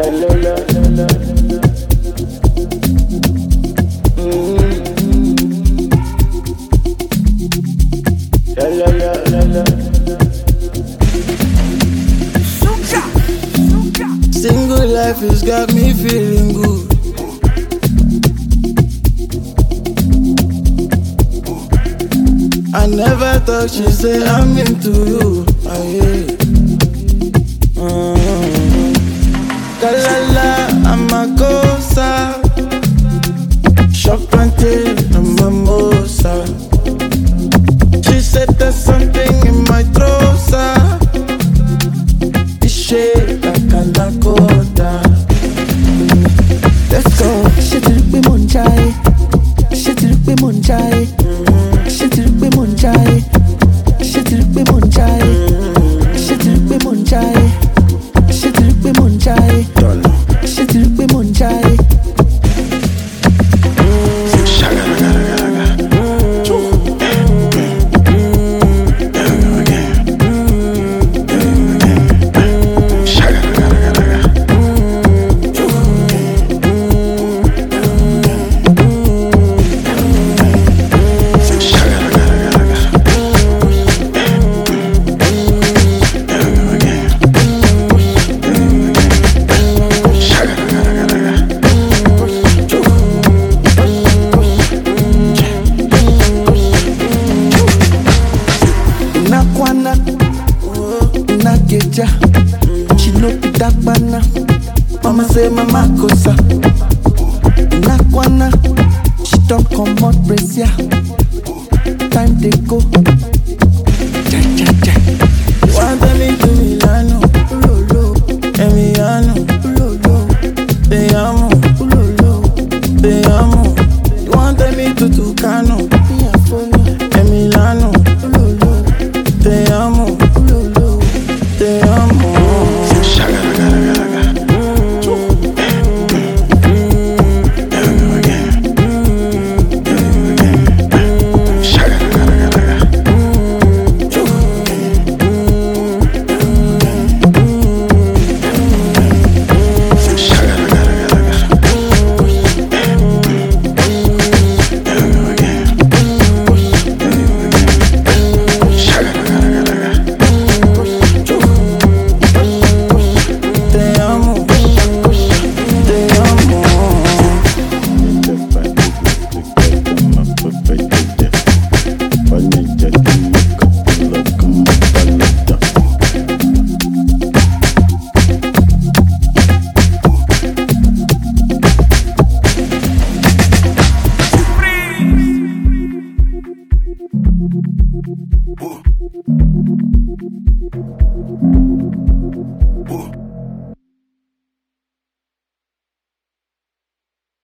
Single life has got me feeling good. I never thought she'd say I'm into you. Kalala, I'm a cosa. Shop until I'm a mimosa. She said there's something in my throat, sir. It's shaped like a Lakota. Let's go. Shetirikpe monjai, shetirikpe monjai, shetirikpe monjai, shetirikpe monjai, shetirikpe monjai, shetirikpe monjai, shetirikpe monjai. Nakwana, Nakeja, she no be that bana. Mama say mama kosa. Nakwana, she don't come out brazier. Time they go. You want me to Milano, Emiliano, te amo, te amo. You want me to Tucano, Emiliano. Te amo, te amo. Ooh.